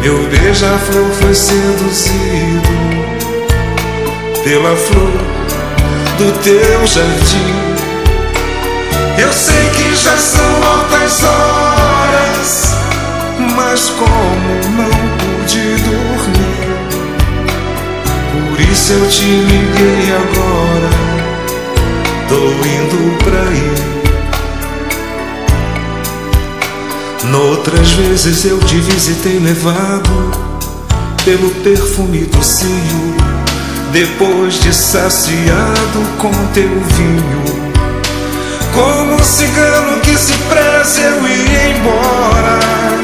Meu beija-flor foi seduzido pela flor do teu jardim. Eu sei que já são altas horas, mas como não pude dormir, por isso eu te liguei agora. Tô indo pra aí. Noutras vezes eu te visitei levado pelo perfume do cio, depois de saciado com teu vinho. Como um cigano que se preze eu ia embora.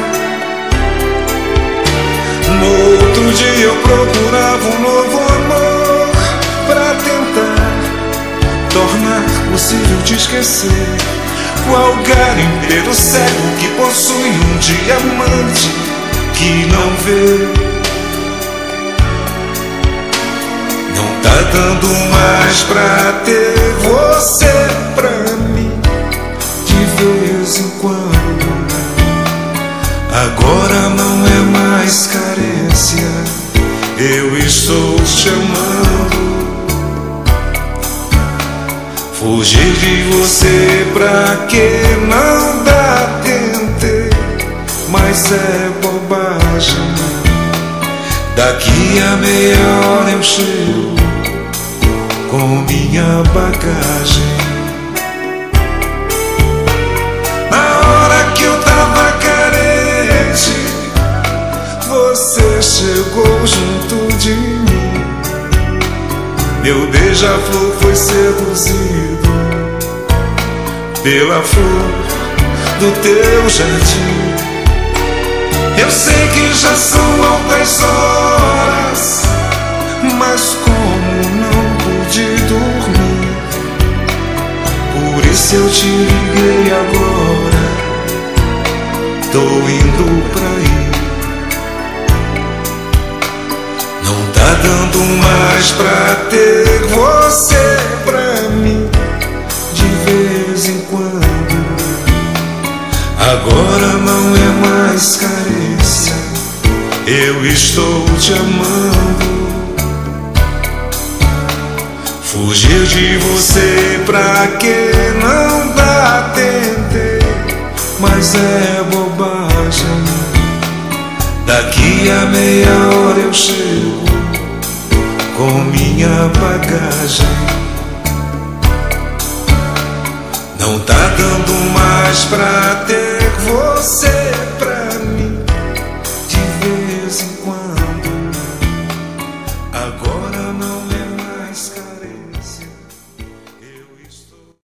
No outro dia eu procurava um novo amor pra tentar tornar possível te esquecer. Qual garimpeiro cego que possui um diamante que não vê? Não tá dando mais pra ter você pra mim de vez em quando. Agora não é mais carência, eu estou te amando. Fugir de você pra que não dá, tentei, mas é bobagem. Daqui a meia hora eu chego com minha bagagem. Na hora que eu tava carente, você chegou junto de mim. Meu beija-flor foi seduzido pela flor do teu jardim. Eu sei que já são altas horas, mas como não pude dormir, por isso eu te liguei agora. Tô indo pra aí. Não tá dando mais pra ter você pra mim de vez em quando. Agora não é mais carência, eu estou te amando. Fugir de você pra que não dá, tentei, mas é bobagem. Daqui a meia hora eu chego com minha bagagem. Não tá dando mais pra ter você pra mim de vez em quando. Agora